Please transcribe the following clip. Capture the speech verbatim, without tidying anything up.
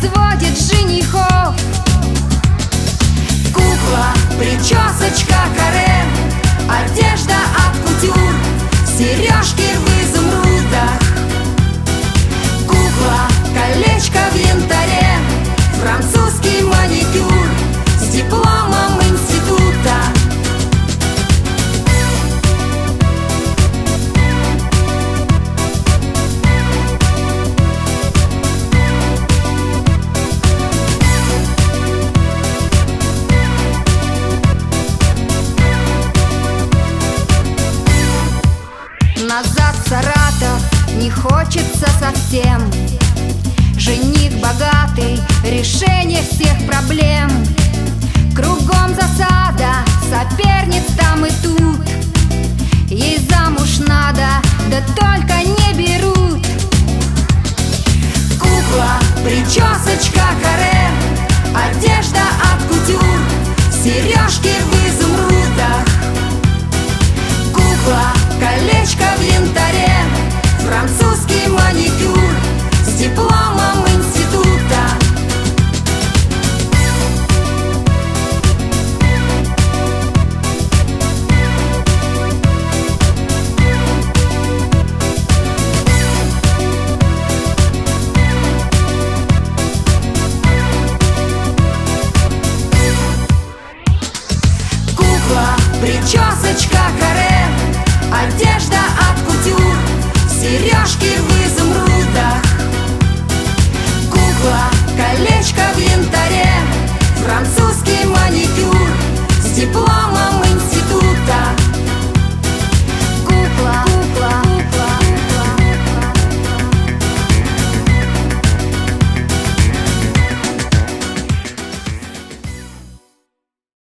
разводит женихов. Кукла, причесочка, каре, одежда от кутюр, сережки в изумрудах. Кукла, колечко в янтаре, французский маникюр с дипломом института. Назад в Саратов не хочется совсем. Жених богатый, решение всех проблем. Кругом засада, соперниц там и тут. Ей замуж надо, да только не берут. Кукла, причесочка, каре, одежда от кутюр, сережки в изумрудах. Кукла, колечко в янтаре, французский маникюр с дипломом института. Кукла, причесочка, каре, одежда от кутюр, сережки в изумрудах. Кукла, колечко в янтаре, француз